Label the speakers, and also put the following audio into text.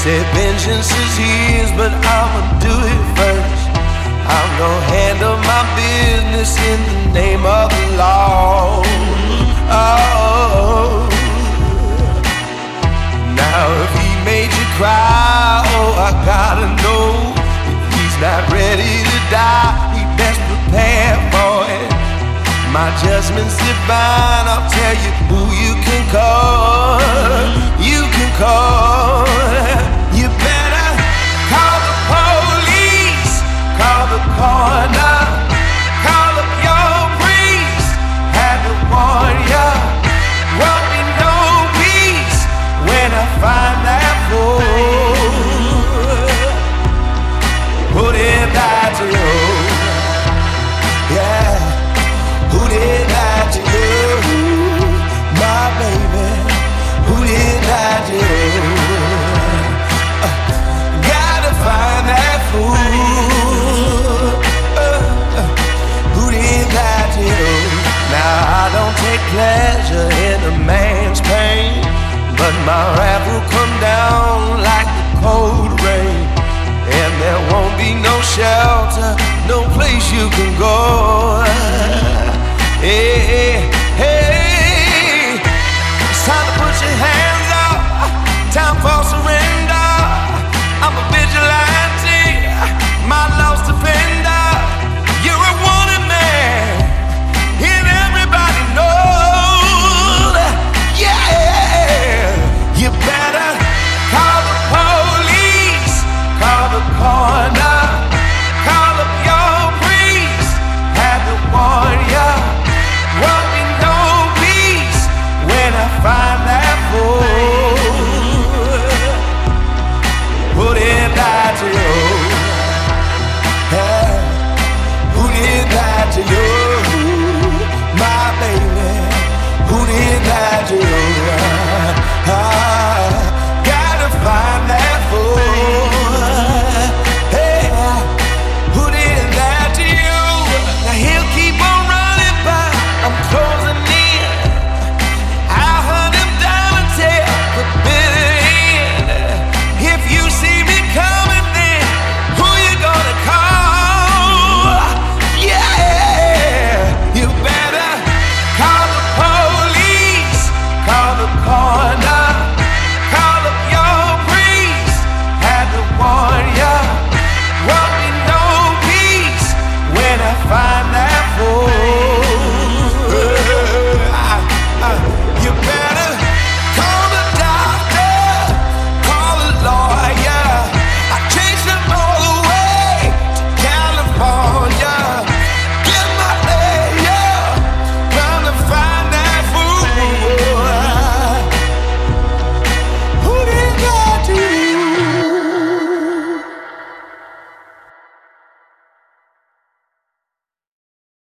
Speaker 1: Said vengeance is his, but I'ma do it first. I'm gonna handle my business in the name of the law. Oh, now if he made you cry, oh, I gotta know. If he's not ready to die, he best prepare for it. My judgment's divine, I'll tell you who you can call. You can call. You better call the police, call the coroner, call up your priest, had to warn ya. Won't be no peace when I find that fool. Who did that to you? Yeah. Who did that to you, my baby? Who did that to you? Gotta find that fool. Who did that to you? Now I don't take pleasure in a man's pain, but my wrath will come down like the cold rain, and there won't be no shelter, no place you can go. Hey, hey, it's time to put your hands up, time for surrender. I'm a vigilante, my lost defender. You're a wanted man, and everybody knows. Yeah, you better call the police, call the coroner, call up your priest, had to warn ya. Won't be no peace when I find that fool. Who did that to you? Hey, who did that to you, my baby? Who did that to you?